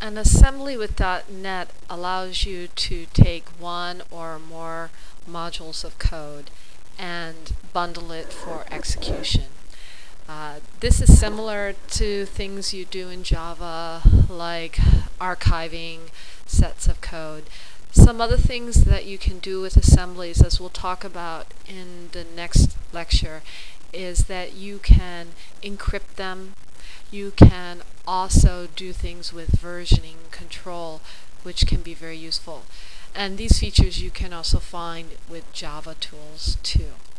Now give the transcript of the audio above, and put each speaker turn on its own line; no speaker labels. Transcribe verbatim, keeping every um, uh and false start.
An assembly with .NET allows you to take one or more modules of code and bundle it for execution. Uh, this is similar to things you do in Java, like archiving sets of code. Some other things that you can do with assemblies, as we'll talk about in the next lecture, is that you can encrypt them. You can also do things with versioning control, which can be very useful. And these features you can also find with Java tools too.